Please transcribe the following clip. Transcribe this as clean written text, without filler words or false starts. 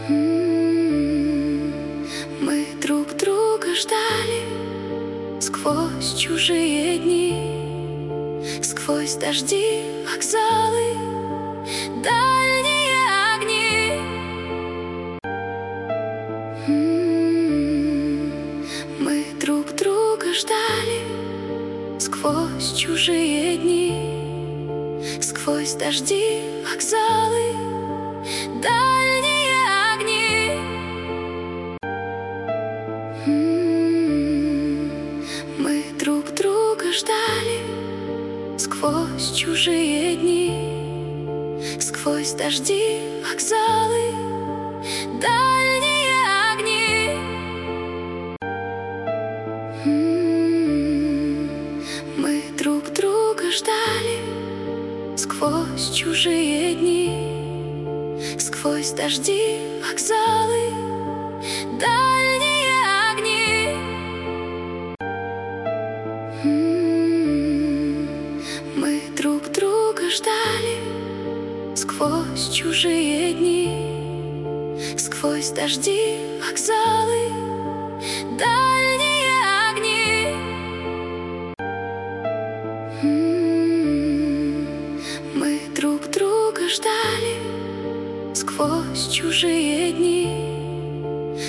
Мы друг друга ждали сквозь чужие дни, сквозь дожди, вокзалы, дальние огни. Мы друг друга ждали сквозь чужие дни, сквозь дожди, вокзалы, дальние огни. Мы друг друга ждали сквозь чужие дни, сквозь дожди, вокзалы, дальние огни. Мы друг друга ждали сквозь чужие дни, сквозь дожди, вокзалы, дальние огни. Мы друг друга ждали сквозь чужие дни, сквозь дожди, вокзалы, дальние огни. Мы друг друга ждали сквозь чужие дни,